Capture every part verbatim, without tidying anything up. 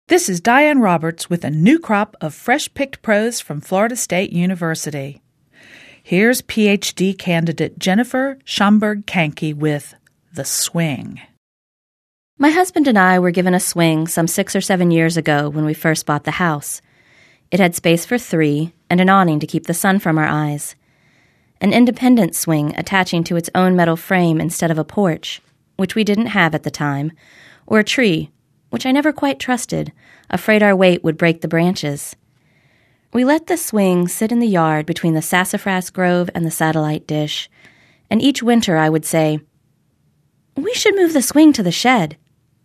This is Diane Roberts with a new crop of fresh-picked prose from Florida State University. Here's P H D candidate Jennifer Schomburg-Kanke with The Swing. My husband and I were given a swing some six or seven years ago when we first bought the house. It had space for three and an awning to keep the sun from our eyes. An independent swing attaching to its own metal frame instead of a porch, which we didn't have at the time, or a tree, which I never quite trusted, afraid our weight would break the branches. We let the swing sit in the yard between the sassafras grove and the satellite dish, and each winter I would say, "We should move the swing to the shed."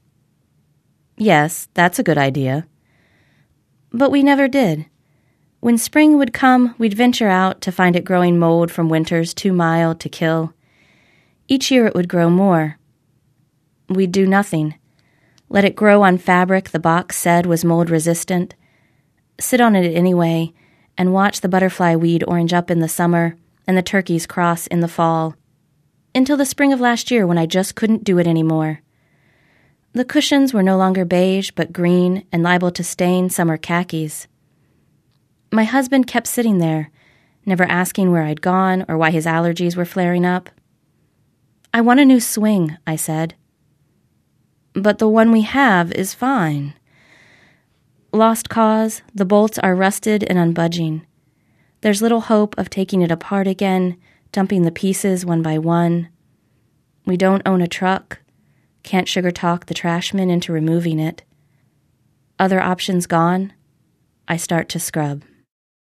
Yes, that's a good idea. But we never did. When spring would come, we'd venture out to find it growing mold from winters too mild to kill. Each year it would grow more. We'd do nothing. Let it grow on fabric the box said was mold-resistant, sit on it anyway, and watch the butterfly weed orange up in the summer and the turkeys cross in the fall, until the spring of last year when I just couldn't do it anymore. The cushions were no longer beige but green and liable to stain summer khakis. My husband kept sitting there, never asking where I'd gone or why his allergies were flaring up. "I want a new swing," I said. "But the one we have is fine." Lost cause, the bolts are rusted and unbudging. There's little hope of taking it apart again, dumping the pieces one by one. We don't own a truck, can't sugar talk the trashman into removing it. Other options gone, I start to scrub.